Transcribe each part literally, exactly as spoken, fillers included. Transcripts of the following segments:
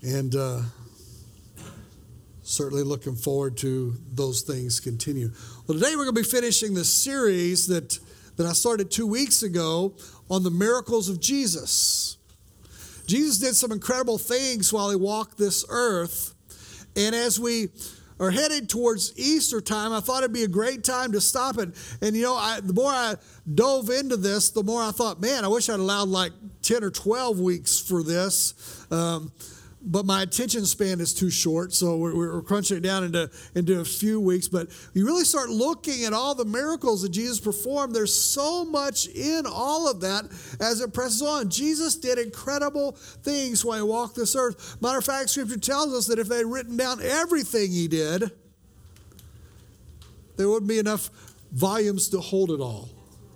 And uh, certainly looking forward to those things continue. Well, today we're going to be finishing the series that, that I started two weeks ago on the miracles of Jesus. Jesus did some incredible things while he walked this earth. And as we are headed towards Easter time, I thought it'd be a great time to stop it. And, you know, I, the more I dove into this, the more I thought, man, I wish I'd allowed like ten or twelve weeks for this. Um, But my attention span is too short, so we're, we're crunching it down into, into a few weeks. But you really start looking at all the miracles that Jesus performed. There's so much in all of that as it presses on. Jesus did incredible things when he walked this earth. Matter of fact, Scripture tells us that if they had written down everything he did, there wouldn't be enough volumes to hold it all.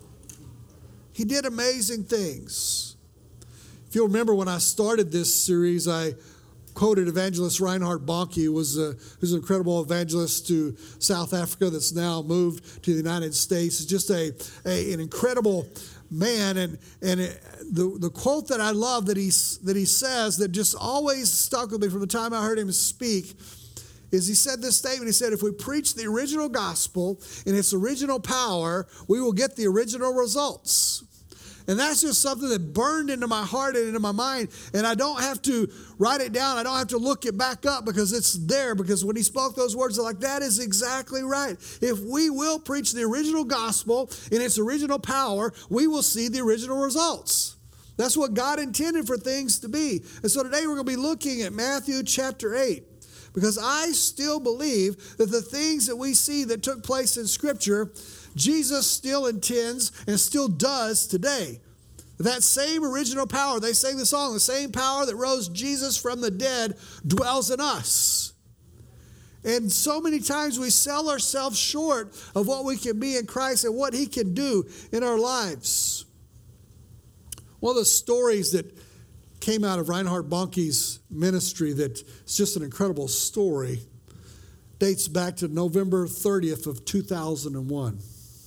He did amazing things. If you'll remember when I started this series, I quoted evangelist Reinhard Bonnke, who was, a, who's an incredible evangelist to South Africa that's now moved to the United States. He's just a, a an incredible man. And, and it, the, the quote that I love that he, that he says that just always stuck with me from the time I heard him speak is he said this statement. He said, if we preach the original gospel in its original power, we will get the original results. And that's just something that burned into my heart and into my mind. And I don't have to write it down. I don't have to look it back up because it's there. Because when he spoke those words, I'm like, that is exactly right. If we will preach the original gospel in its original power, we will see the original results. That's what God intended for things to be. And so today we're going to be looking at Matthew chapter eight. Because I still believe that the things that we see that took place in Scripture, Jesus still intends and still does today. That same original power, they sang the song, the same power that rose Jesus from the dead dwells in us. And so many times we sell ourselves short of what we can be in Christ and what he can do in our lives. One of the stories that came out of Reinhard Bonnke's ministry that is just an incredible story dates back to November thirtieth of two thousand one.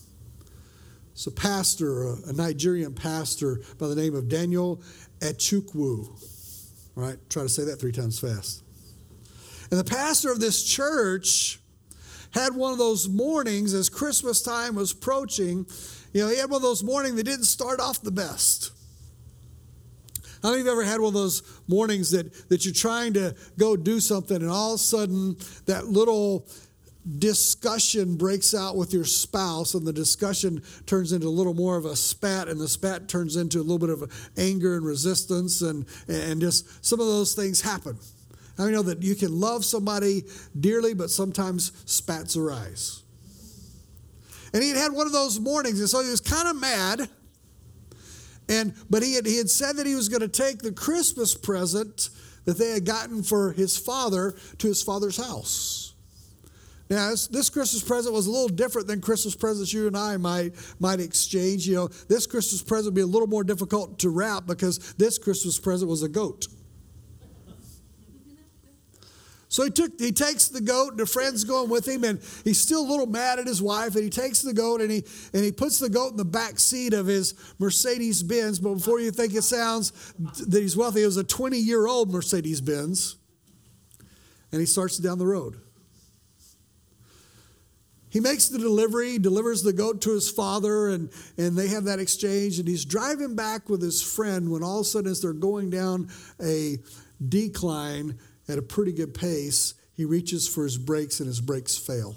It's a pastor, a Nigerian pastor by the name of Daniel Echukwu. All right, try to say that three times fast. And the pastor of this church had one of those mornings as Christmas time was approaching. You know, he had one of those mornings that didn't start off the best. How many of you ever had one of those mornings that, that you're trying to go do something and all of a sudden that little discussion breaks out with your spouse and the discussion turns into a little more of a spat and the spat turns into a little bit of anger and resistance and, and just some of those things happen. How many know that you can love somebody dearly but sometimes spats arise? And he had had one of those mornings and so he was kind of mad. And, but he had, he had said that he was going to take the Christmas present that they had gotten for his father to his father's house. Now, this, this Christmas present was a little different than Christmas presents you and I might, might exchange. You know, this Christmas present would be a little more difficult to wrap because this Christmas present was a goat. So he took, he takes the goat, and a friend's going with him, and he's still a little mad at his wife, and he takes the goat, and he and he puts the goat in the back seat of his Mercedes-Benz. But before you think it sounds that he's wealthy, it was a twenty-year-old Mercedes-Benz, and he starts down the road. He makes the delivery, delivers the goat to his father, and, and they have that exchange, and he's driving back with his friend when all of a sudden as they're going down a decline at a pretty good pace, he reaches for his brakes and his brakes fail.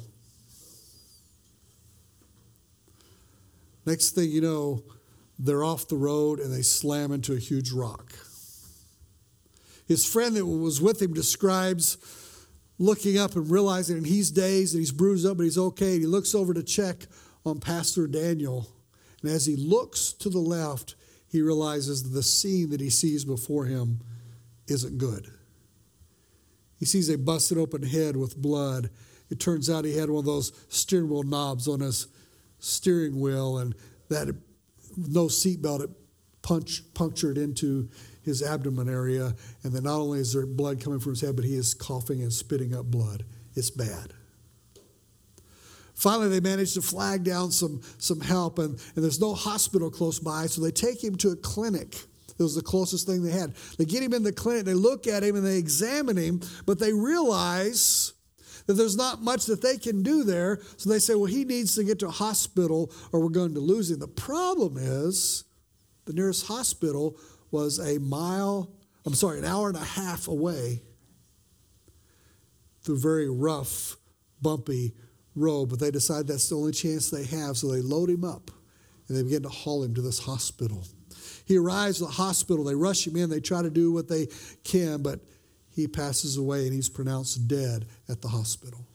Next thing you know, they're off the road and they slam into a huge rock. His friend that was with him describes looking up and realizing that he's dazed and he's bruised up, but he's okay. And he looks over to check on Pastor Daniel. And as he looks to the left, he realizes that the scene that he sees before him isn't good. He sees a busted open head with blood. It turns out he had one of those steering wheel knobs on his steering wheel, and that no seatbelt, it punch, punctured into his abdomen area. And then not only is there blood coming from his head, but he is coughing and spitting up blood. It's bad. Finally, they manage to flag down some, some help, and, and there's no hospital close by, so they take him to a clinic It was the closest thing they had. They get him in the clinic, they look at him and they examine him, but they realize that there's not much that they can do there. So they say, well, he needs to get to a hospital or we're going to lose him. The problem is the nearest hospital was a mile, I'm sorry, an hour and a half away through very rough, bumpy road. But they decide that's the only chance they have. So they load him up and they begin to haul him to this hospital. He arrives at the hospital. They rush him in. They try to do what they can, but he passes away and he's pronounced dead at the hospital.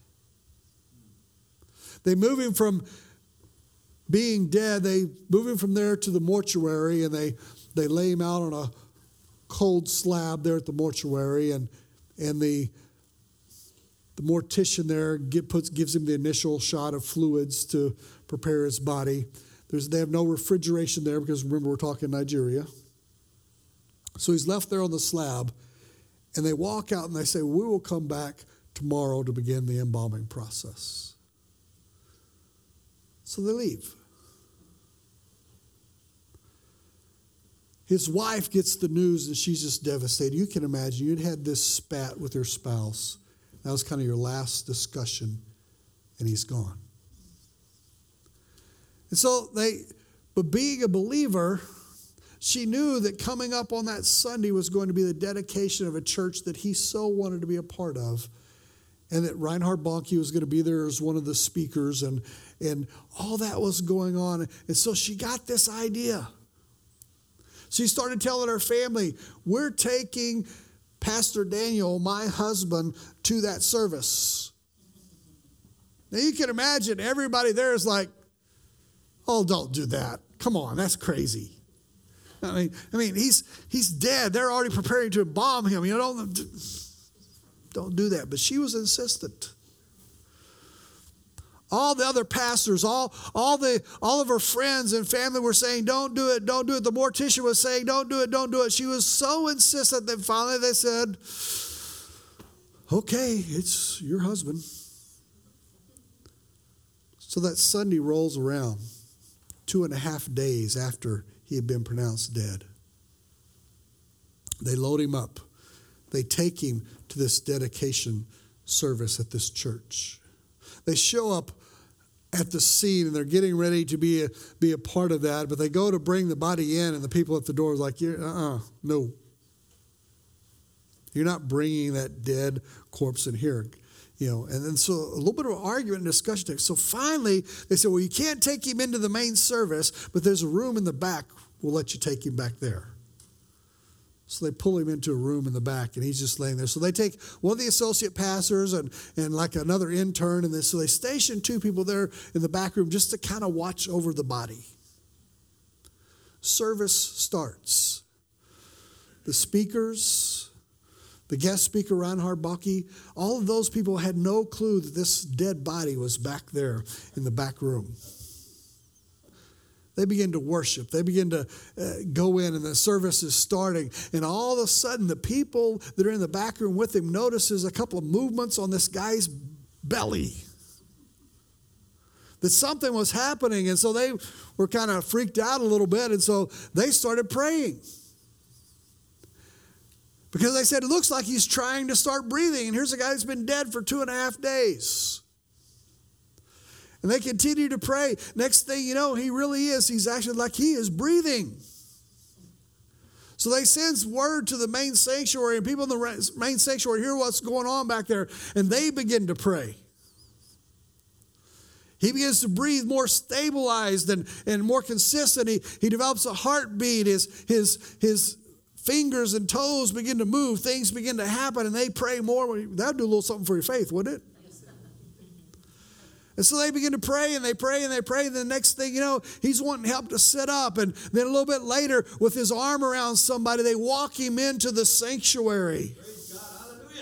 They move him from being dead, they move him from there to the mortuary, and they, they lay him out on a cold slab there at the mortuary, and and the the mortician there get, puts, gives him the initial shot of fluids to prepare his body. There's, they have no refrigeration there because remember we're talking Nigeria. So he's left there on the slab, and they walk out and they say, we will come back tomorrow to begin the embalming process. So they leave. His wife gets the news and she's just devastated. You can imagine, you'd had this spat with your spouse. That was kind of your last discussion, and he's gone. And so they, but being a believer, she knew that coming up on that Sunday was going to be the dedication of a church that he so wanted to be a part of, and that Reinhard Bonnke was going to be there as one of the speakers, and, and all that was going on. And so she got this idea. She started telling her family, we're taking Pastor Daniel, my husband, to that service. Now you can imagine everybody there is like, oh, don't do that. Come on, that's crazy. I mean, I mean, he's he's dead. They're already preparing to embalm him. You know, don't, don't do that. But she was insistent. All the other pastors, all, all the all of her friends and family were saying, don't do it, don't do it. The mortician was saying, don't do it, don't do it. She was so insistent that finally they said, okay, it's your husband. So that Sunday rolls around, two and a half days after he had been pronounced dead. They load him up. They take him to this dedication service at this church. They show up at the scene and they're getting ready to be a, be a part of that, but they go to bring the body in and the people at the door are like, uh-uh, no. You're not bringing that dead corpse in here. You know, and then so a little bit of an argument and discussion. So finally, they said, well, you can't take him into the main service, but there's a room in the back. We'll let you take him back there. So they pull him into a room in the back, and he's just laying there. So they take one of the associate pastors and, and like another intern, and then, so they station two people there in the back room just to kind of watch over the body. Service starts. The speakers, the guest speaker, Reinhard Bonnke, all of those people had no clue that this dead body was back there in the back room. They begin to worship. They begin to uh, go in, and the service is starting. And all of a sudden, the people that are in the back room with him notices a couple of movements on this guy's belly. That something was happening. And so they were kind of freaked out a little bit. And so they started praying. Because they said, it looks like he's trying to start breathing. And here's a guy that's been dead for two and a half days. And they continue to pray. Next thing you know, he really is. He's actually like he is breathing. So they send word to the main sanctuary, and people in the main sanctuary hear what's going on back there, and they begin to pray. He begins to breathe more stabilized and, and more consistent. He, he develops a heartbeat. His, his, his fingers and toes begin to move. Things begin to happen, and they pray more. That would do a little something for your faith, wouldn't it? And so they begin to pray, and they pray, and they pray. And the next thing you know, he's wanting help to sit up. And then a little bit later, with his arm around somebody, they walk him into the sanctuary. Praise God. Hallelujah.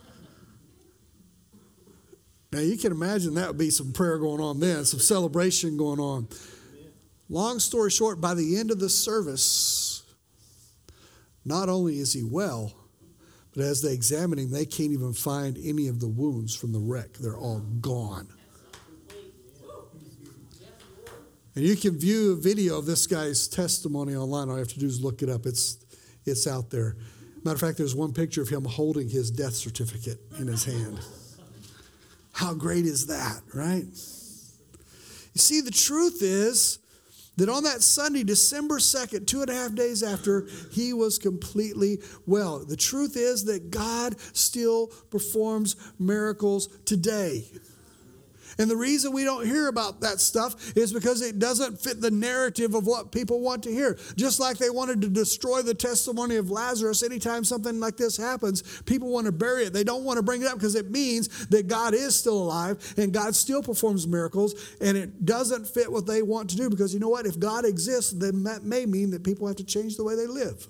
Now, you can imagine that would be some prayer going on then, some celebration going on. Amen. Long story short, by the end of the service, not only is he well, but as they examine him, they can't even find any of the wounds from the wreck. They're all gone. And you can view a video of this guy's testimony online. All you have to do is look it up. It's, it's out there. Matter of fact, there's one picture of him holding his death certificate in his hand. How great is that, right? You see, the truth is that on that Sunday, December second, two and a half days after, he was completely well. The truth is that God still performs miracles today. And the reason we don't hear about that stuff is because it doesn't fit the narrative of what people want to hear. Just like they wanted to destroy the testimony of Lazarus, anytime something like this happens, people want to bury it. They don't want to bring it up because it means that God is still alive and God still performs miracles, and it doesn't fit what they want to do, because you know what? If God exists, then that may mean that people have to change the way they live.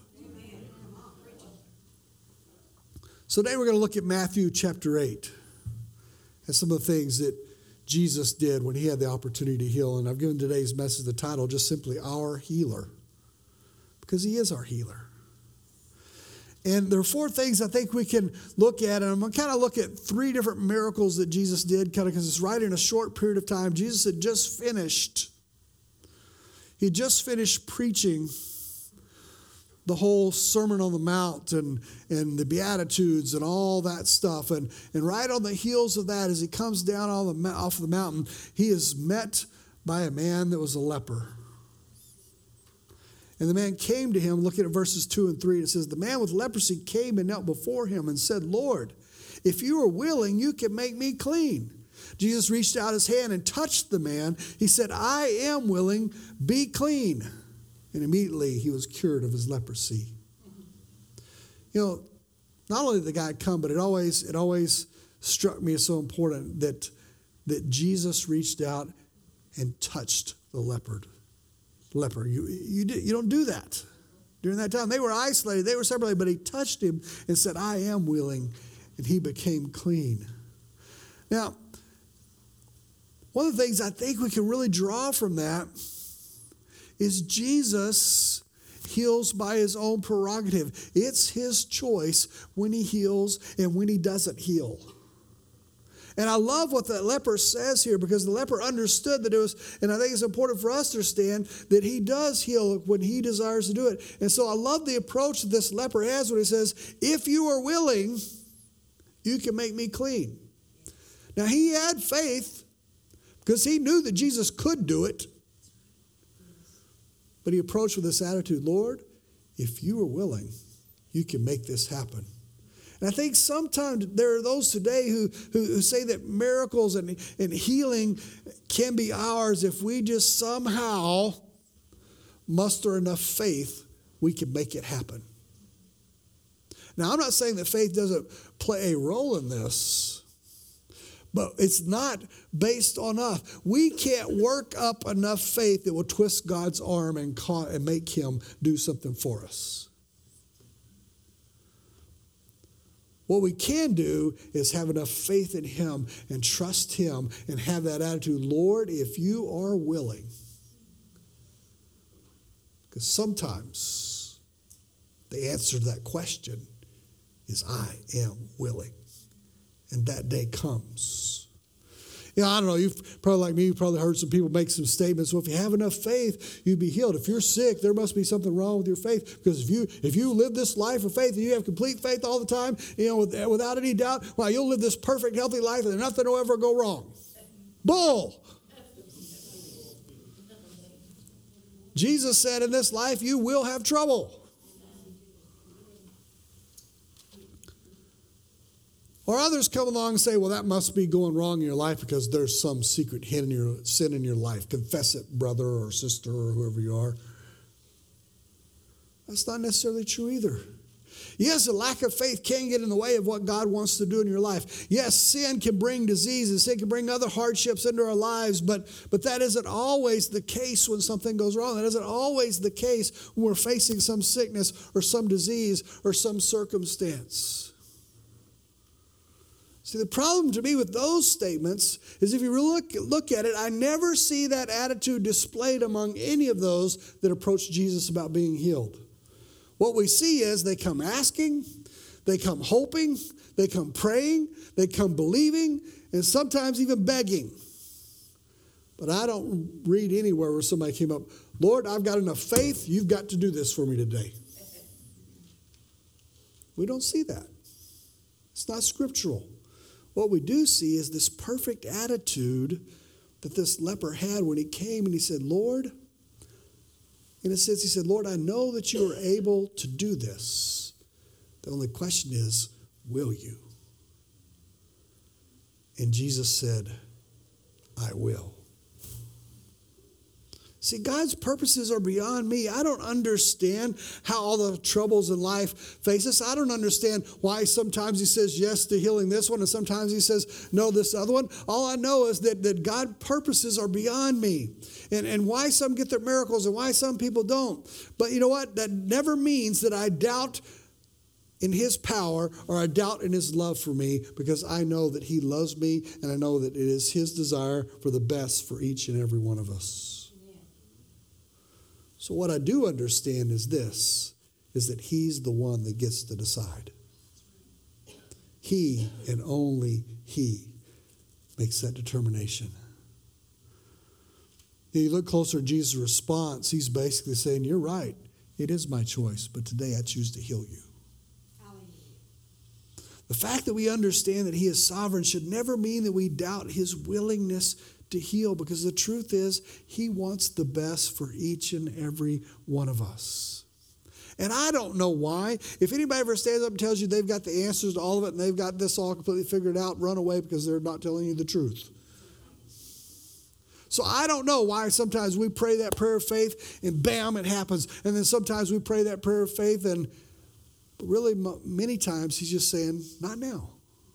So today we're going to look at Matthew chapter eight and some of the things that Jesus did when he had the opportunity to heal. And I've given today's message the title just simply Our Healer, because he is our healer. And there are four things I think we can look at, and I'm going to kind of look at three different miracles that Jesus did, kind of because it's right in a short period of time. Jesus had just finished, he had just finished preaching the whole Sermon on the Mount and, and the Beatitudes and all that stuff. And, and right on the heels of that, as he comes down on the, off the mountain, he is met by a man that was a leper. And the man came to him, looking at verses two and three, it says, the man with leprosy came and knelt before him and said, Lord, if you are willing, you can make me clean. Jesus reached out his hand and touched the man. He said, I am willing, be clean. And immediately he was cured of his leprosy. You know, not only did the guy come, but it always it always struck me as so important that, that Jesus reached out and touched the leopard. Leper. You, you, you don't do that. During that time, they were isolated, they were separated, but he touched him and said, I am willing, and he became clean. Now, one of the things I think we can really draw from that is Jesus heals by his own prerogative. It's his choice when he heals and when he doesn't heal. And I love what the leper says here, because the leper understood that it was, and I think it's important for us to understand that he does heal when he desires to do it. And so I love the approach that this leper has when he says, if you are willing, you can make me clean. Now he had faith because he knew that Jesus could do it. But he approached with this attitude, Lord, if you are willing, you can make this happen. And I think sometimes there are those today who, who, who say that miracles and, and healing can be ours if we just somehow muster enough faith, we can make it happen. Now, I'm not saying that faith doesn't play a role in this, but it's not based on us. We can't work up enough faith that will twist God's arm and, call, and make him do something for us. What we can do is have enough faith in him and trust him and have that attitude, Lord, if you are willing. Because sometimes the answer to that question is I am willing. And that day comes. You know, I don't know, you've probably like me, you've probably heard some people make some statements. Well, if you have enough faith, you'd be healed. If you're sick, there must be something wrong with your faith. Because if you if you live this life of faith and you have complete faith all the time, you know, with, without any doubt, well, you'll live this perfect, healthy life and nothing will ever go wrong. Bull! Jesus said in this life, you will have trouble. Or others come along and say, well, that must be going wrong in your life because there's some secret hidden in your, sin in your life. Confess it, brother or sister or whoever you are. That's not necessarily true either. Yes, a lack of faith can get in the way of what God wants to do in your life. Yes, sin can bring disease and sin can bring other hardships into our lives, but, but that isn't always the case when something goes wrong. That isn't always the case when we're facing some sickness or some disease or some circumstance. See, the problem to me with those statements is if you look, look at it, I never see that attitude displayed among any of those that approach Jesus about being healed. What we see is they come asking, they come hoping, they come praying, they come believing, and sometimes even begging. But I don't read anywhere where somebody came up, Lord, I've got enough faith. You've got to do this for me today. We don't see that. It's not scriptural. What we do see is this perfect attitude that this leper had when he came and he said, Lord, in a sense, he said, Lord, I know that you are able to do this. The only question is, will you? And Jesus said, I will. See, God's purposes are beyond me. I don't understand how all the troubles in life face us. I don't understand why sometimes he says yes to healing this one and sometimes he says no this other one. All I know is that, that God's purposes are beyond me. And, and why some get their miracles and why some people don't. But you know what? That never means that I doubt in his power or I doubt in his love for me, because I know that he loves me and I know that it is his desire for the best for each and every one of us. So what I do understand is this, is that he's the one that gets to decide. He and only he makes that determination. You look closer at Jesus' response, he's basically saying, you're right, it is my choice, but today I choose to heal you. The fact that we understand that he is sovereign should never mean that we doubt his willingness to heal, because the truth is he wants the best for each and every one of us. And I don't know why. If anybody ever stands up and tells you they've got the answers to all of it and they've got this all completely figured out, run away, because they're not telling you the truth. So I don't know why sometimes we pray that prayer of faith and bam, it happens. And then sometimes we pray that prayer of faith and really many times he's just saying, not now.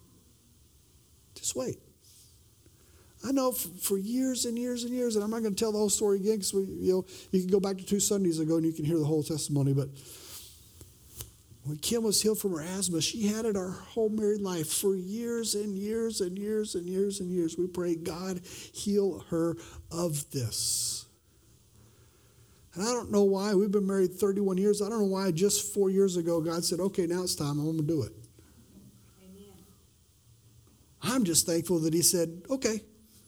Just wait. I know for, for years and years and years, and I'm not going to tell the whole story again because we, you know, you can go back to two Sundays ago and you can hear the whole testimony. But when Kim was healed from her asthma, she had it our whole married life for years and years and years and years and years. We prayed, God, heal her of this. And I don't know why. We've been married thirty-one years. I don't know why just four years ago God said, okay, now it's time. I'm going to do it. Amen. I'm just thankful that he said, okay.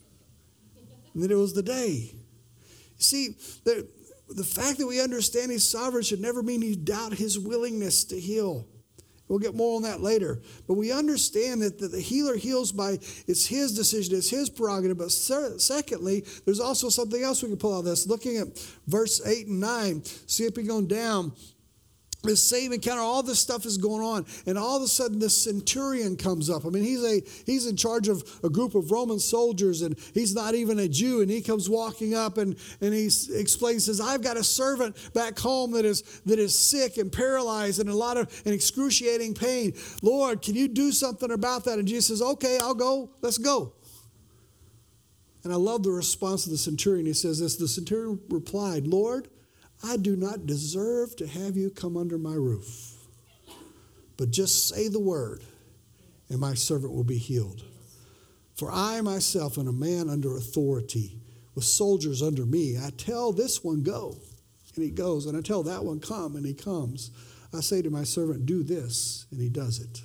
And that it was the day. See, the, the fact that we understand he's sovereign should never mean he doubt his willingness to heal. We'll get more on that later. But we understand that the, the healer heals by, it's his decision, it's his prerogative. But secondly, there's also something else we can pull out of this. Looking at verse eight and nine, skipping on down, this same encounter, all this stuff is going on, and all of a sudden this centurion comes up. I mean, he's a he's in charge of a group of Roman soldiers, and he's not even a Jew, and he comes walking up and, and he explains, says, I've got a servant back home that is that is sick and paralyzed and a lot of and excruciating pain. Lord, can you do something about that? And Jesus says, okay, I'll go. Let's go. And I love the response of the centurion. He says this, the centurion replied, Lord, I do not deserve to have you come under my roof, but just say the word, and my servant will be healed. For I myself am a man under authority, with soldiers under me. I tell this one, go, and he goes, and I tell that one, come, and he comes. I say to my servant, do this, and he does it.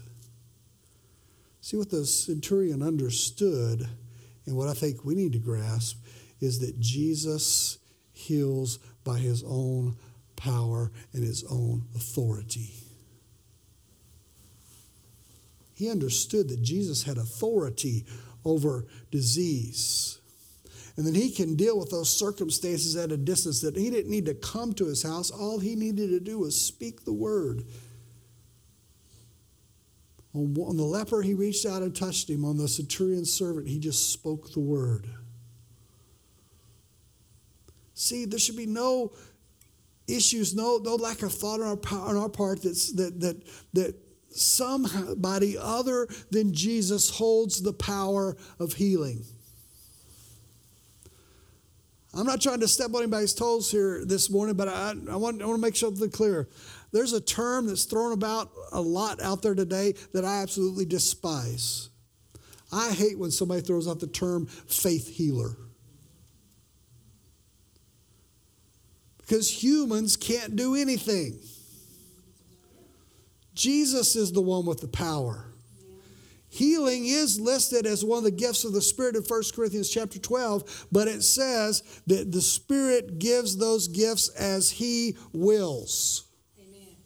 See, what the centurion understood, and what I think we need to grasp, is that Jesus heals by his own power and his own authority. He understood that Jesus had authority over disease. And that he can deal with those circumstances at a distance, that he didn't need to come to his house. All he needed to do was speak the word. On, on the leper, he reached out and touched him. On the centurion's servant, he just spoke the word. See, there should be no issues, no, no lack of thought on our, on our part that's, that, that, that somebody other than Jesus holds the power of healing. I'm not trying to step on anybody's toes here this morning, but I, I, want, I want to make something clear. There's a term that's thrown about a lot out there today that I absolutely despise. I hate when somebody throws out the term faith healer. Because humans can't do anything. Jesus is the one with the power. Healing is listed as one of the gifts of the Spirit in First Corinthians chapter twelve, but it says that the Spirit gives those gifts as He wills. Amen.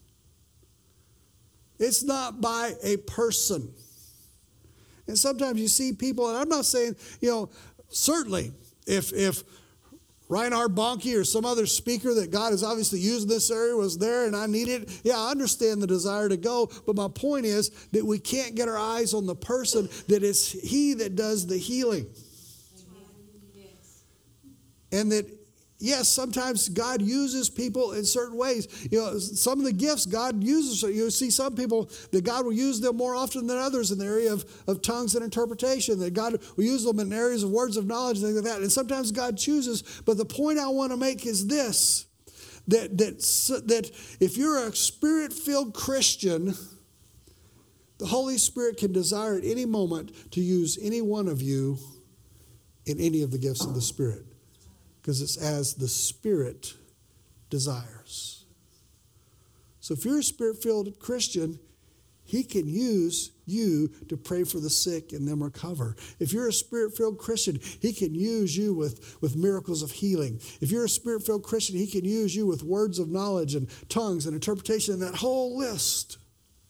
It's not by a person. And sometimes you see people, and I'm not saying, you know, certainly if if Reinhard Bonnke or some other speaker that God has obviously used in this area was there and I needed it, yeah, I understand the desire to go. But my point is that we can't get our eyes on the person, that it's He that does the healing. Amen. And that, yes, sometimes God uses people in certain ways. You know, some of the gifts God uses, you see some people that God will use them more often than others in the area of, of tongues and interpretation, that God will use them in areas of words of knowledge and things like that. And sometimes God chooses. But the point I want to make is this, that, that, that if you're a Spirit-filled Christian, the Holy Spirit can desire at any moment to use any one of you in any of the gifts of the Spirit. Because it's as the Spirit desires. So if you're a Spirit-filled Christian, He can use you to pray for the sick and them recover. If you're a Spirit-filled Christian, He can use you with, with miracles of healing. If you're a Spirit-filled Christian, He can use you with words of knowledge and tongues and interpretation and that whole list.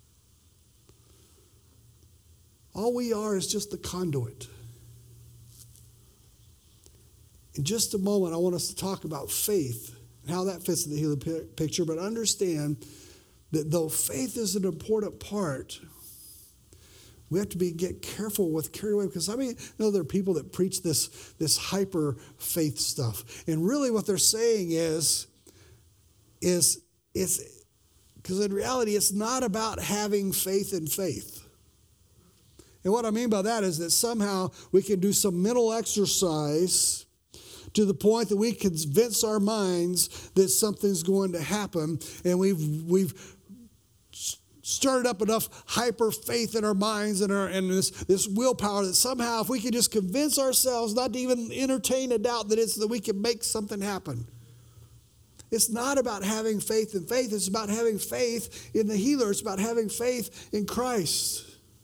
All we are is just the conduit. In just a moment, I want us to talk about faith and how that fits in the healing picture. But understand that though faith is an important part, we have to be get careful with carried away. Because I mean, you know, there are people that preach this, this hyper faith stuff. And really what they're saying is, is it's because in reality, it's not about having faith in faith. And what I mean by that is that somehow we can do some mental exercise to the point that we convince our minds that something's going to happen, and we've we've stirred up enough hyper faith in our minds and our and this this willpower that somehow if we can just convince ourselves not to even entertain a doubt that it's that we can make something happen. It's not about having faith in faith. It's about having faith in the healer. It's about having faith in Christ.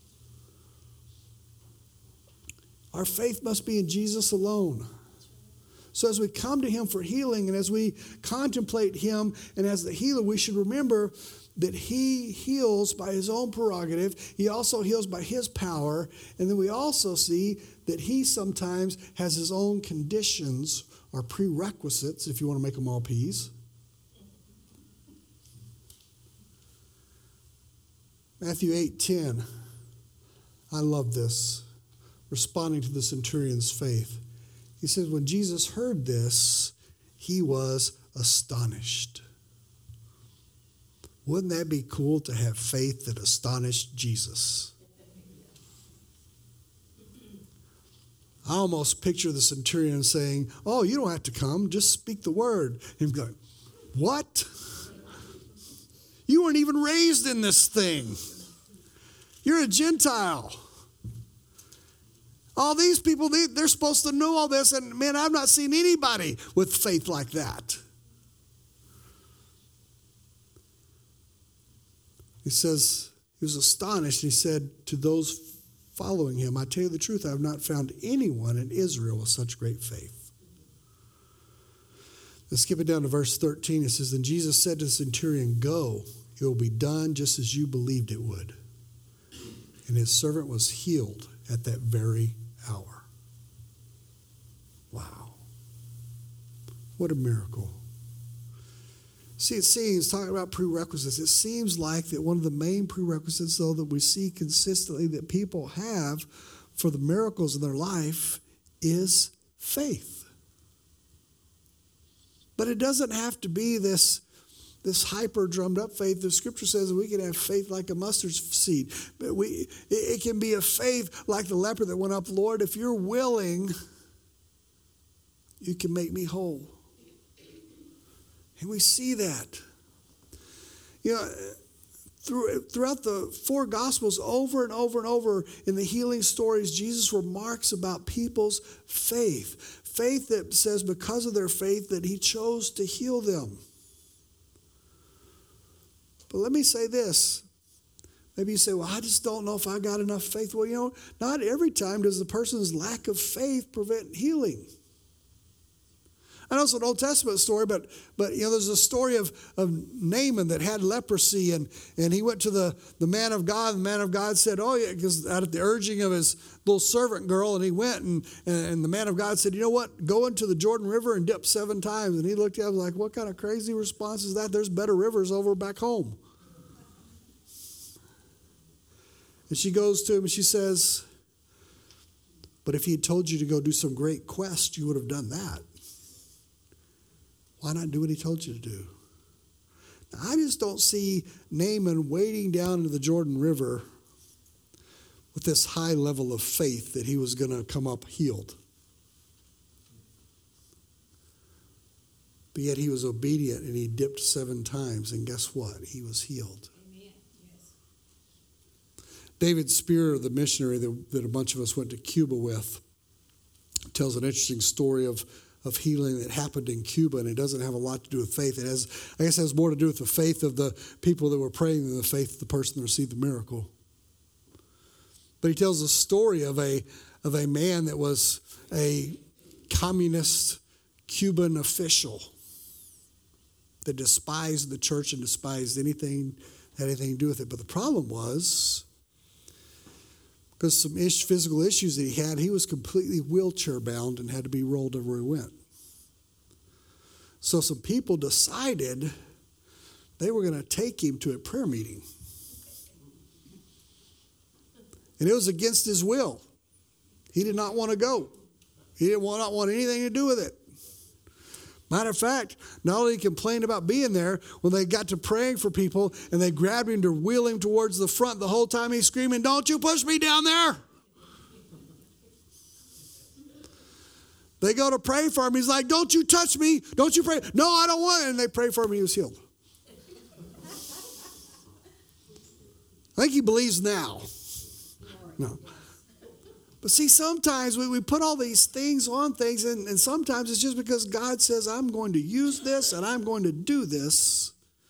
Our faith must be in Jesus alone. So as we come to Him for healing and as we contemplate Him and as the healer, we should remember that He heals by His own prerogative. He also heals by His power. And then we also see that He sometimes has His own conditions or prerequisites, if you want to make them all P's. Matthew eight ten. I love this. Responding to the centurion's faith. He says, when Jesus heard this, He was astonished. Wouldn't that be cool to have faith that astonished Jesus? I almost picture the centurion saying, oh, you don't have to come, just speak the word. Him going, what? You weren't even raised in this thing. You're a Gentile. All these people, they, they're supposed to know all this. And man, I've not seen anybody with faith like that. He says, he was astonished. He said to those following Him, I tell you the truth, I have not found anyone in Israel with such great faith. Let's skip it down to verse thirteen. It says, then Jesus said to the centurion, go, it will be done just as you believed it would. And his servant was healed at that very hour. Wow. What a miracle. See, it seems, talking about prerequisites, it seems like that one of the main prerequisites, though, that we see consistently that people have for the miracles in their life is faith. But it doesn't have to be this This hyper drummed up faith. The scripture says that we can have faith like a mustard seed. But we, it, it can be a faith like the leper that went up, Lord, if you're willing, you can make me whole. And we see that. You know, through, throughout the four Gospels, over and over and over in the healing stories, Jesus remarks about people's faith. Faith that says because of their faith that He chose to heal them. But let me say this. Maybe you say, well, I just don't know if I got enough faith. Well, you know, not every time does the person's lack of faith prevent healing. I know it's an Old Testament story, but but you know, there's a story of, of Naaman that had leprosy, and, and he went to the, the man of God, and the man of God said, oh yeah, because out of the urging of his little servant girl, and he went, and, and, and the man of God said, you know what, go into the Jordan River and dip seven times. And he looked at him like, what kind of crazy response is that? There's better rivers over back home. And she goes to him and she says, but if he had told you to go do some great quest, you would have done that. Why not do what he told you to do? Now, I just don't see Naaman wading down into the Jordan River with this high level of faith that he was going to come up healed. But yet he was obedient and he dipped seven times, and guess what? He was healed. David Spear, the missionary that, that a bunch of us went to Cuba with, tells an interesting story of, of healing that happened in Cuba, and it doesn't have a lot to do with faith. It has, I guess it has more to do with the faith of the people that were praying than the faith of the person that received the miracle. But he tells a story of a, of a man that was a communist Cuban official that despised the church and despised anything, had anything to do with it. But the problem was, because some ish, physical issues that he had, he was completely wheelchair bound and had to be rolled everywhere he went. So some people decided they were going to take him to a prayer meeting. And it was against his will. He did not want to go. He did not want anything to do with it. Matter of fact, not only complained about being there, when they got to praying for people and they grabbed him to wheel him towards the front, the whole time he's screaming, don't you push me down there. They go to pray for him. He's like, don't you touch me. Don't you pray. No, I don't want it. And they pray for him. He was healed. I think he believes now. No. But see, sometimes we, we put all these things on things, and, and sometimes it's just because God says, I'm going to use this and I'm going to do this.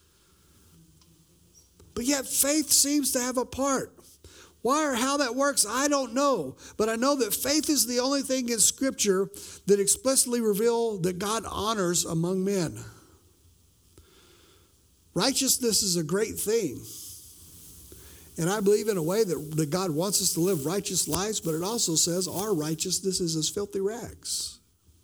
But yet faith seems to have a part. Why or how that works, I don't know. But I know that faith is the only thing in Scripture that explicitly reveals that God honors among men. Righteousness is a great thing. And I believe in a way that, that God wants us to live righteous lives, but it also says our righteousness is as filthy rags.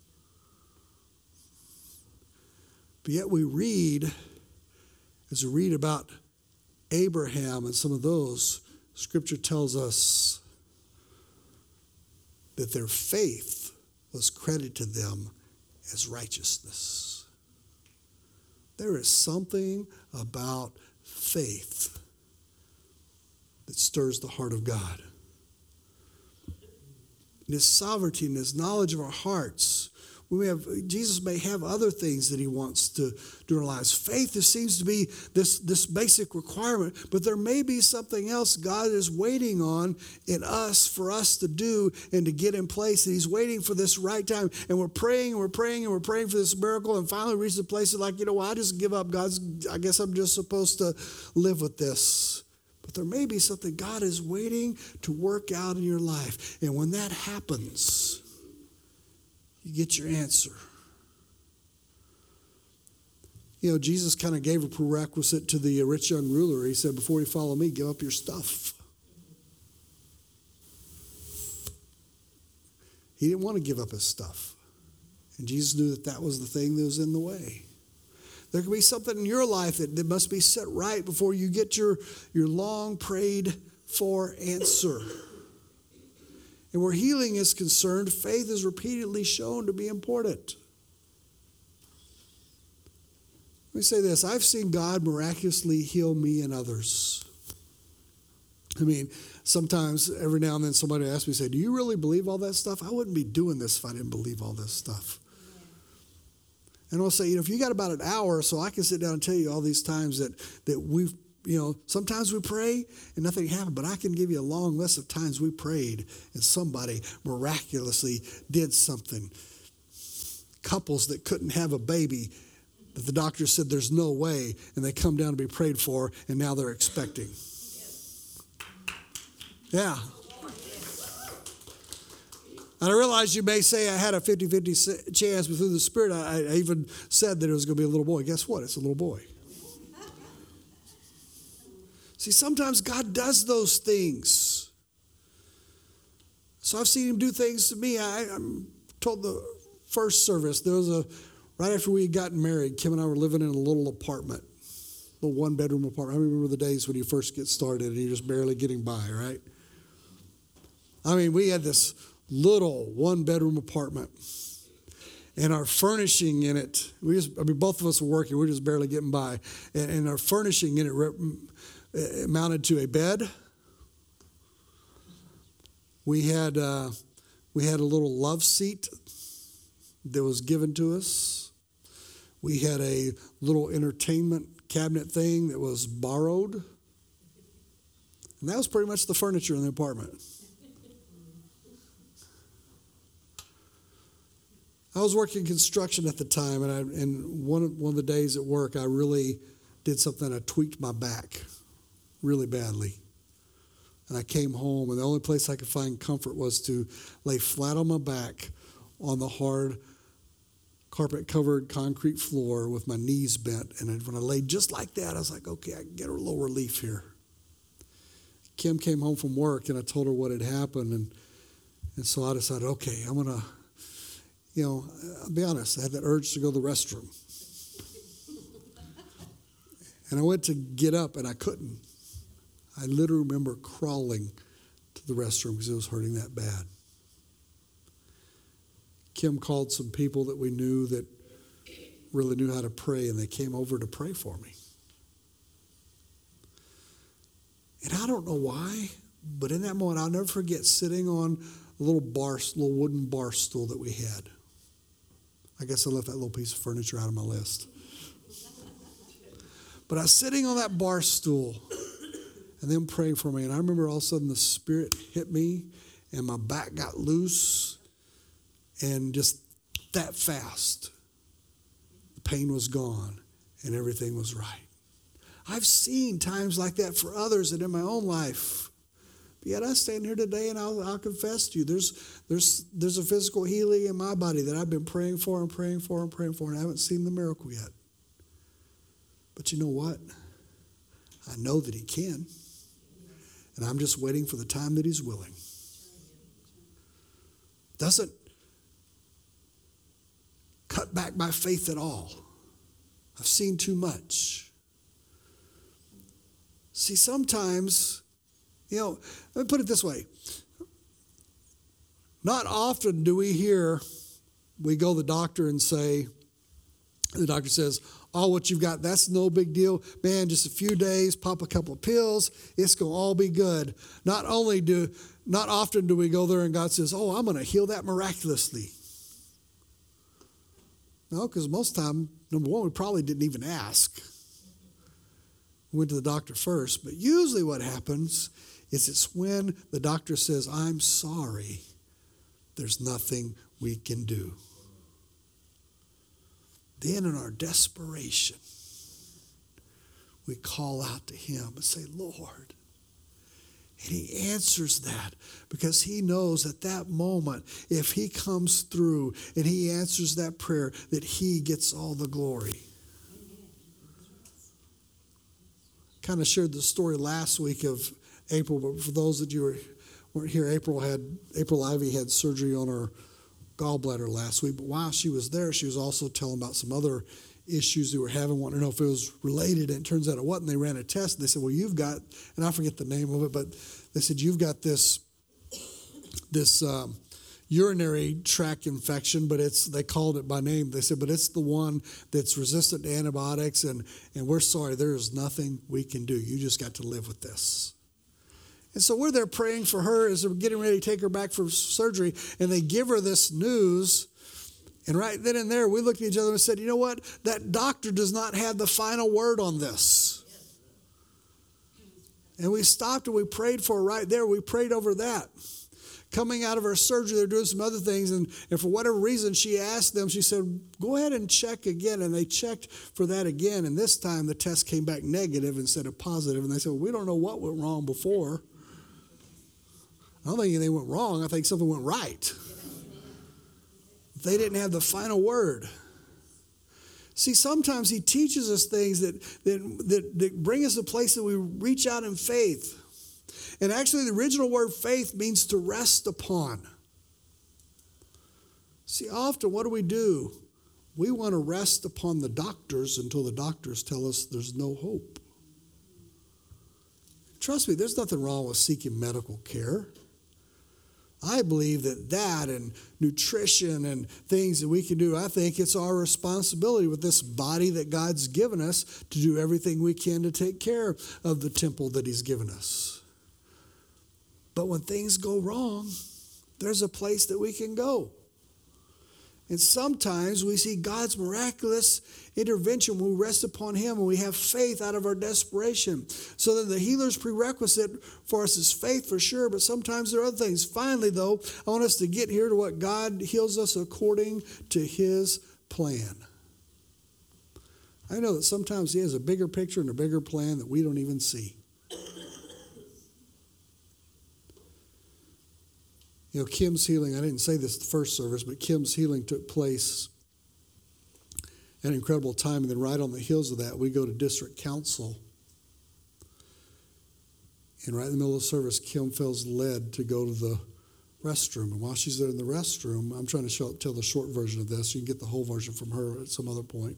But yet we read, as we read about Abraham and some of those, Scripture tells us that their faith was credited to them as righteousness. There is something about faith that stirs the heart of God. In His sovereignty and His knowledge of our hearts, we have, Jesus may have other things that He wants to do in our lives. Faith just seems to be this, this basic requirement, but there may be something else God is waiting on in us for us to do and to get in place. And He's waiting for this right time. And we're praying and we're praying and we're praying for this miracle, and finally reach the place of like, you know what, I just give up. God's, I guess I'm just supposed to live with this. But there may be something God is waiting to work out in your life. And when that happens, you get your answer. You know, Jesus kind of gave a prerequisite to the rich young ruler. He said, before you follow me, give up your stuff. He didn't want to give up his stuff. And Jesus knew that that was the thing that was in the way. There can be something in your life that, that must be set right before you get your, your long prayed for answer. And where healing is concerned, faith is repeatedly shown to be important. Let me say this. I've seen God miraculously heal me and others. I mean, sometimes, every now and then, somebody asks me, say, do you really believe all that stuff? I wouldn't be doing this if I didn't believe all this stuff. And I'll say, you know, if you got about an hour, so I can sit down and tell you all these times that, that we've, you know, sometimes we pray and nothing happened, but I can give you a long list of times we prayed and somebody miraculously did something. Couples that couldn't have a baby, that the doctor said there's no way, and they come down to be prayed for, and now they're expecting. Yeah. And I realize you may say I had a fifty-fifty chance, but through the Spirit, I, I even said that it was going to be a little boy. Guess what? It's a little boy. See, sometimes God does those things. So I've seen him do things to me. I, I'm told the first service, there was a, right after we had gotten married, Kim and I were living in a little apartment, a little one-bedroom apartment. I remember the days when you first get started and you're just barely getting by, right? I mean, we had this little one-bedroom apartment, and our furnishing in it, we just, I mean, both of us were working, we were just barely getting by, and, and our furnishing in it, rep, it amounted to a bed. We had uh, we had a little love seat that was given to us. We had a little entertainment cabinet thing that was borrowed, and that was pretty much the furniture in the apartment. I was working construction at the time, and, I, and one, of, one of the days at work, I really did something. I tweaked my back really badly. And I came home, and the only place I could find comfort was to lay flat on my back on the hard, carpet-covered concrete floor with my knees bent. And when I laid just like that, I was like, okay, I can get a little relief here. Kim came home from work, and I told her what had happened. And, and so I decided, okay, I'm going to, you know, I'll be honest, I had that urge to go to the restroom. And I went to get up, and I couldn't. I literally remember crawling to the restroom because it was hurting that bad. Kim called some people that we knew that really knew how to pray, and they came over to pray for me. And I don't know why, but in that moment, I'll never forget sitting on a little bar, little wooden bar stool that we had. I guess I left that little piece of furniture out of my list. But I was sitting on that bar stool and them praying for me. And I remember all of a sudden the Spirit hit me and my back got loose. And just that fast, the pain was gone and everything was right. I've seen times like that for others and in my own life. But yet I stand here today and I'll, I'll confess to you, there's, there's, there's a physical healing in my body that I've been praying for and praying for and praying for, and I haven't seen the miracle yet. But you know what? I know that he can. And I'm just waiting for the time that he's willing. Doesn't cut back my faith at all. I've seen too much. See, sometimes, you know, let me put it this way. Not often do we hear, we go to the doctor and say, the doctor says, oh, what you've got, that's no big deal. Man, just a few days, pop a couple of pills, it's going to all be good. Not only do, not often do we go there and God says, oh, I'm going to heal that miraculously. No, because most of the time, number one, we probably didn't even ask. We went to the doctor first. But usually what happens is it's when the doctor says, I'm sorry, there's nothing we can do. Then in our desperation, we call out to him and say, Lord. And he answers that because he knows at that moment, if he comes through and he answers that prayer, that he gets all the glory. Kind of shared the story last week of April, but for those that you were, weren't here, April had April Ivy had surgery on her gallbladder last week. But while she was there, she was also telling about some other issues they were having, wanting to know if it was related, and it turns out it wasn't. They ran a test, and they said, well, you've got, and I forget the name of it, but they said, you've got this this um, urinary tract infection, but it's, they called it by name. They said, but it's the one that's resistant to antibiotics, and, and we're sorry, there is nothing we can do. You just got to live with this. And so we're there praying for her as they're getting ready to take her back for surgery, and they give her this news. And right then and there, we looked at each other and said, you know what? That doctor does not have the final word on this. And we stopped and we prayed for her right there. We prayed over that. Coming out of her surgery, they're doing some other things. And, and for whatever reason, she asked them, she said, go ahead and check again. And they checked for that again. And this time the test came back negative instead of positive. And they said, well, we don't know what went wrong before. I don't think anything went wrong. I think something went right. They didn't have the final word. See, sometimes he teaches us things that, that, that, that bring us to a place that we reach out in faith. And actually, the original word faith means to rest upon. See, often what do we do? We want to rest upon the doctors until the doctors tell us there's no hope. Trust me, there's nothing wrong with seeking medical care. I believe that that and nutrition and things that we can do, I think it's our responsibility with this body that God's given us to do everything we can to take care of the temple that he's given us. But when things go wrong, there's a place that we can go. And sometimes we see God's miraculous intervention when we rest upon him and we have faith out of our desperation. So that the healer's prerequisite for us is faith for sure, but sometimes there are other things. Finally, though, I want us to get here to what God heals us according to his plan. I know that sometimes he has a bigger picture and a bigger plan that we don't even see. You know, Kim's healing, I didn't say this the first service, but Kim's healing took place at an incredible time. And then right on the heels of that, we go to district council. And right in the middle of the service, Kim feels led to go to the restroom. And while she's there in the restroom, I'm trying to show, tell the short version of this. You can get the whole version from her at some other point.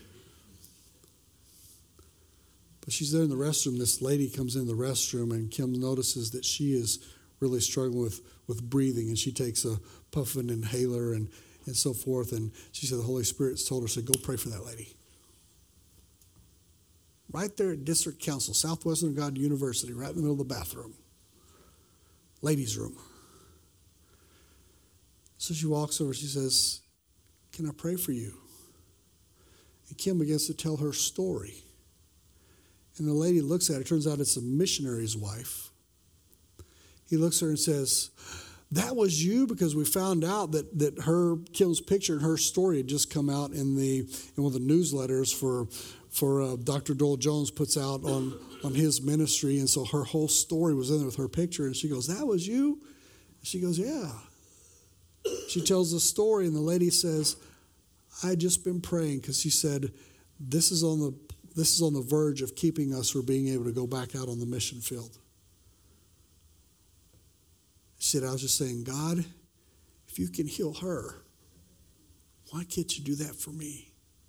But she's there in the restroom. This lady comes in the restroom, and Kim notices that she is really struggling with, with breathing, and she takes a puff of an inhaler and, and so forth, and she said the Holy Spirit's told her, said, go pray for that lady. Right there at District Council, Southwestern God University, right in the middle of the bathroom. Ladies' room. So she walks over, she says, can I pray for you? And Kim begins to tell her story. And the lady looks at her, turns out it's a missionary's wife. He looks at her and says, that was you? Because we found out that that her, Kim's picture and her story had just come out in the in one of the newsletters for for uh, Doctor Doyle Jones puts out on, on his ministry. And so her whole story was in there with her picture. And she goes, that was you? And she goes, yeah. She tells the story, and the lady says, I just been praying, because she said, this is on the this is on the verge of keeping us from being able to go back out on the mission field. She said, I was just saying, God, if you can heal her, why can't you do that for me?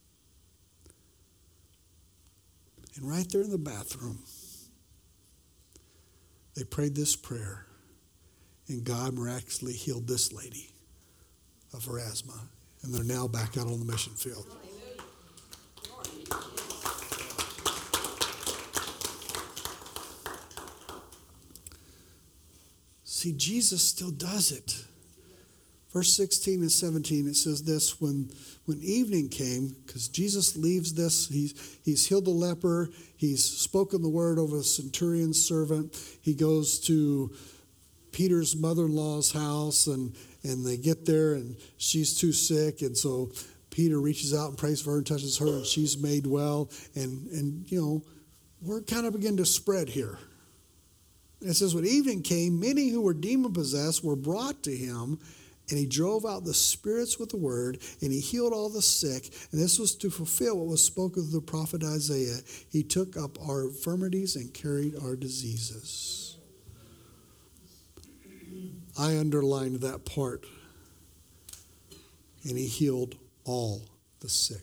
And right there in the bathroom, they prayed this prayer, and God miraculously healed this lady of her asthma. And they're now back out on the mission field. See, Jesus still does it. Verse sixteen and seventeen, it says this, when, when evening came, because Jesus leaves this, he's, he's healed the leper, he's spoken the word over a centurion's servant, he goes to Peter's mother-in-law's house, and, and they get there, and she's too sick, and so Peter reaches out and prays for her and touches her, and she's made well, and, and you know, word kind of began to spread here. It says, when evening came, many who were demon-possessed were brought to him, and he drove out the spirits with the word, and he healed all the sick. And this was to fulfill what was spoken of the prophet Isaiah. He took up our infirmities and carried our diseases. I underlined that part. And he healed all the sick.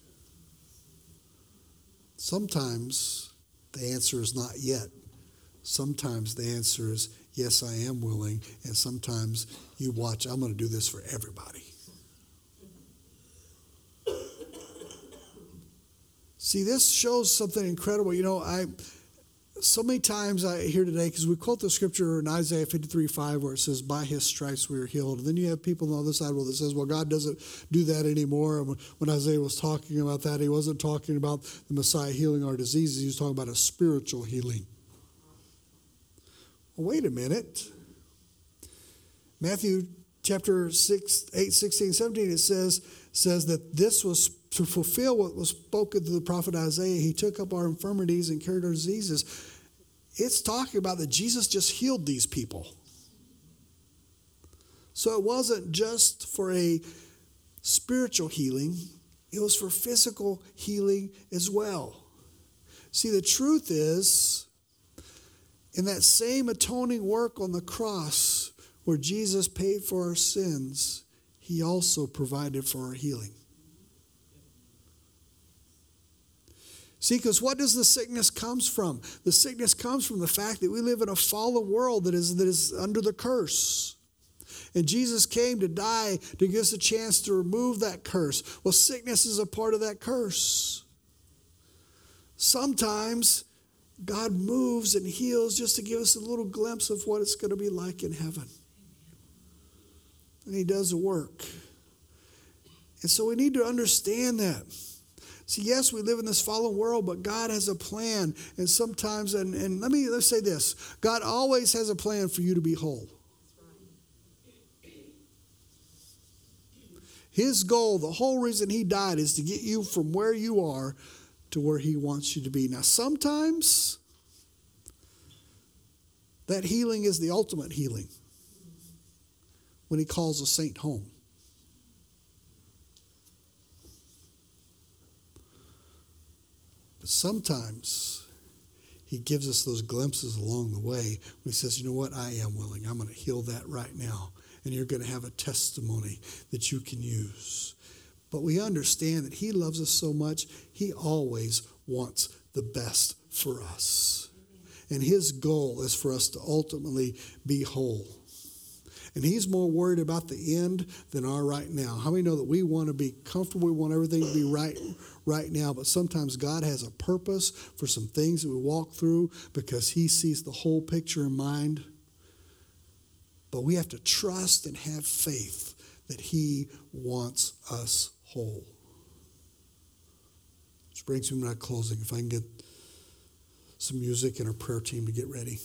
Sometimes the answer is not yet. Sometimes the answer is, yes, I am willing. And sometimes you watch, I'm going to do this for everybody. See, this shows something incredible. You know, I so many times I hear today, because we quote the scripture in Isaiah fifty-three five where it says, by his stripes we are healed. And then you have people on the other side where it says, well, God doesn't do that anymore. And when Isaiah was talking about that, he wasn't talking about the Messiah healing our diseases. He was talking about a spiritual healing. Well, wait a minute. Matthew chapter six, eight, sixteen, seventeen, it says, says that this was to fulfill what was spoken to the prophet Isaiah. He took up our infirmities and carried our diseases. It's talking about that Jesus just healed these people. So it wasn't just for a spiritual healing, it was for physical healing as well. See, the truth is, in that same atoning work on the cross where Jesus paid for our sins, he also provided for our healing. See, because what does the sickness comes from? The sickness comes from the fact that we live in a fallen world that is, that is under the curse. And Jesus came to die to give us a chance to remove that curse. Well, sickness is a part of that curse. Sometimes God moves and heals just to give us a little glimpse of what it's going to be like in heaven. And he does the work. And so we need to understand that. See, yes, we live in this fallen world, but God has a plan. And sometimes, and, and let me let's say this, God always has a plan for you to be whole. His goal, the whole reason he died, is to get you from where you are to where he wants you to be. Now, sometimes that healing is the ultimate healing when he calls a saint home. But sometimes he gives us those glimpses along the way when he says, you know what, I am willing. I'm going to heal that right now. And you're going to have a testimony that you can use. But we understand that he loves us so much, he always wants the best for us. And his goal is for us to ultimately be whole. And he's more worried about the end than our right now. How many know that we want to be comfortable, we want everything to be right right now, but sometimes God has a purpose for some things that we walk through because he sees the whole picture in mind. But we have to trust and have faith that he wants us whole. Which brings me to my closing. If I can get some music and our prayer team to get ready.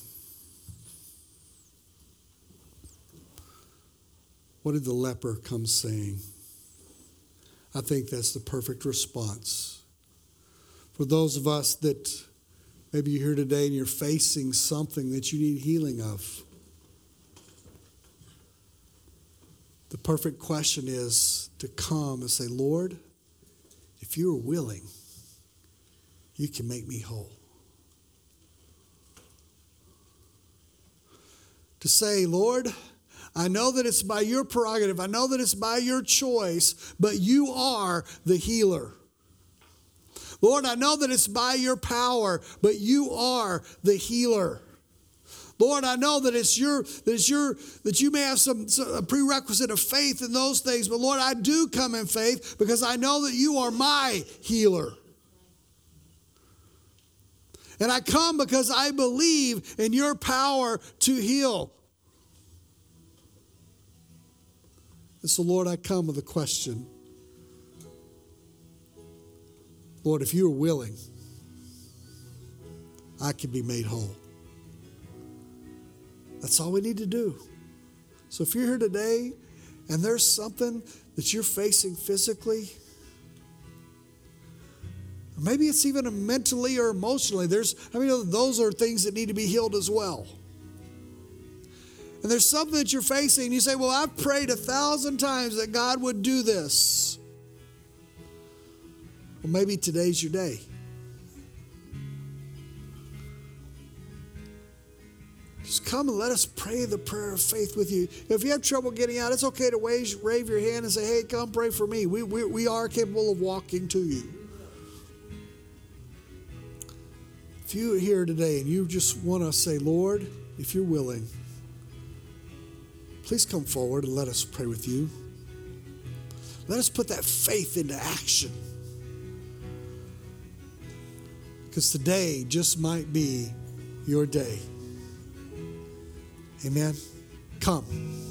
What did the leper come saying? I think that's the perfect response. For those of us that maybe you're here today and you're facing something that you need healing of, the perfect question is to come and say, Lord, if you are willing, you can make me whole. To say, Lord, I know that it's by your prerogative. I know that it's by your choice, but you are the healer. Lord, I know that it's by your power, but you are the healer. Lord, I know that it's your that it's your that you may have some, some a prerequisite of faith in those things, but Lord, I do come in faith because I know that you are my healer. And I come because I believe in your power to heal. And so, Lord, I come with a question. Lord, if you are willing, I can be made whole. That's all we need to do. So if you're here today and there's something that you're facing physically, or maybe it's even mentally or emotionally, there's, I mean, those are things that need to be healed as well. And there's something that you're facing, and you say, well, I've prayed a thousand times that God would do this. Well, maybe today's your day. Just come and let us pray the prayer of faith with you. If you have trouble getting out, it's okay to wave, wave your hand and say, hey, come pray for me. We, we, we are capable of walking to you. If you're here today and you just want to say, Lord, if you're willing, please come forward and let us pray with you. Let us put that faith into action. Because today just might be your day. Amen. Come.